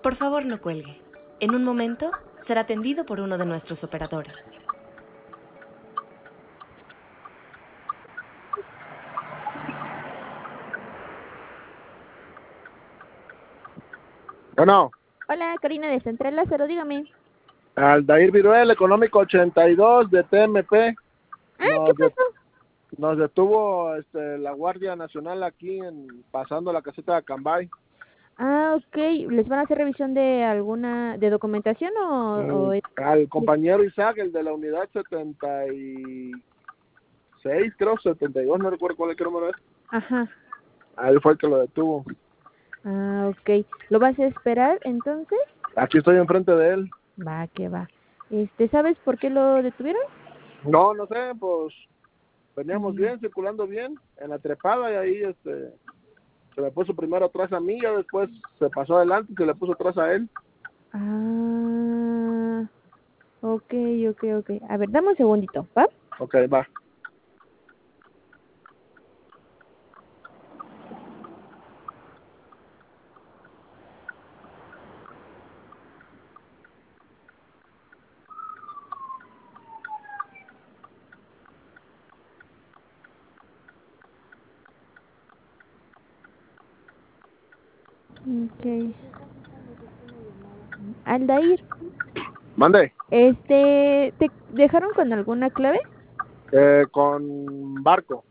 Por favor, no cuelgue. En un momento será atendido por uno de nuestros operadores. Bueno, Hola, Karina de Central Lázaro, dígame. Aldair Viruel, Económico 82 de TMP. ¿Qué Nos, de- pasó? nos detuvo la Guardia Nacional aquí pasando la caseta de Acambay. Ok, ¿les van a hacer revisión de de documentación o... Al compañero Isaac, el de la unidad 76, creo, 72, no recuerdo cuál es el número es. Ajá, A él fue el que lo detuvo. ok. ¿Lo vas a esperar entonces? Aquí estoy enfrente de él. Va, que va. ¿Sabes por qué lo detuvieron? No sé, pues veníamos bien, circulando bien, en la trepada y ahí se me puso primero atrás a mí, ya después se pasó adelante y se le puso atrás a él. Ah, ok. A ver, dame un segundito, ¿va? Ok, va. Ok. Aldair, Mande. ¿te dejaron con alguna clave? Con barco.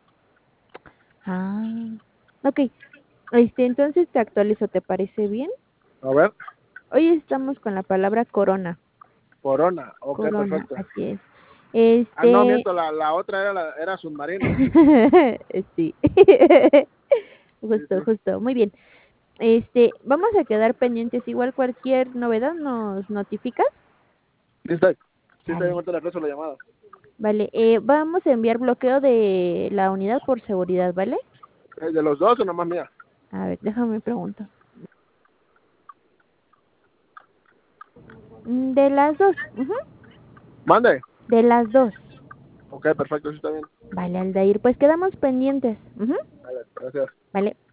Ah, ok. Entonces te actualizo, ¿te parece bien? A ver, Hoy estamos con la palabra corona. Corona. Ok, Corona, perfecto. así es. No, miento, la otra era submarino. Sí. Sí, sí. Justo. Muy bien. Vamos a quedar pendientes. Igual cualquier novedad nos notificas. Sí, está bien, Sale. ahorita le regreso la llamada. Vale. Vamos a enviar bloqueo de la unidad por seguridad, ¿vale? ¿De los dos o nomás mía? A ver, déjame preguntar. De las dos. Ujú. Mande. De las dos. Ok, perfecto, sí está bien. Vale, Aldair. Pues quedamos pendientes. Ujú. Vale, gracias. Vale.